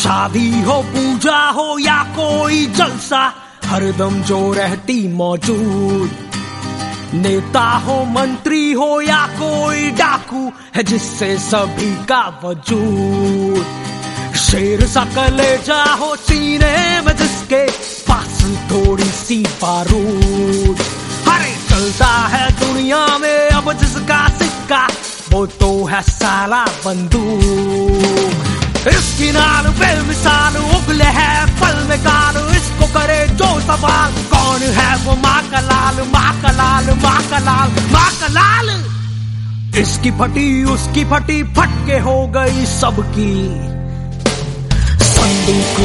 शादी हो, पूजा हो या कोई जलसा, हरदम जो रहती मौजूद। नेता हो, मंत्री हो या कोई डाकू, है जिससे सभी का वजूद। शेर सा कलेजा हो सीने में जिसके पास थोड़ी सी बारूद। हरे चलता है दुनिया में अब जिसका सिक्का, वो तो है साला बंदूक। इसकी नाल बेमिसाल उगले है पल में काल, इसको करे जो सवाल, कौन है वो माँ का लाल, माँ का लाल, माँ का लाल, माँ का लाल। इसकी फटी उसकी फटी, फटके हो गई सबकी संदूक।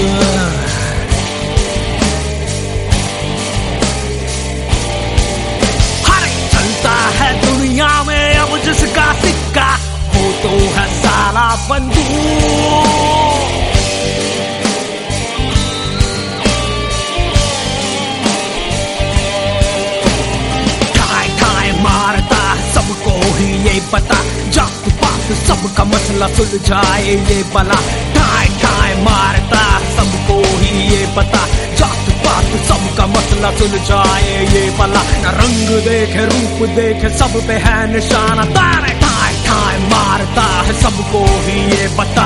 हरे चलता है दुनिया में अब जिसका सिक्का, वो तो है साला बंदूक। ठाए ठाए मारता सबको ही ये पता, जात पात सबका मसला सुलझाए ये बला। ठाए ठाए मारता सबको ही ये पता, जात पात सबका मसला सुलझाए ये बला। न रंग देखे रूप देखे सब पे है निशाना तारे, ठाए ठाए मारता है सबको ही ये पता।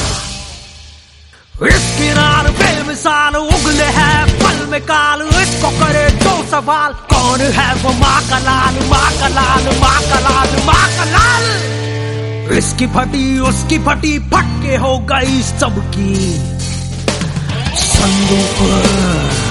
इसकी नाल बेमिसाल उगले है पल में काल, इसको करे दो सवाल, कौन है वो माँ का लाल, माँ का लाल, माँ का लाल, माँ का लाल। इसकी फटी उसकी फटी, फटके हो गई सबकी संदूक।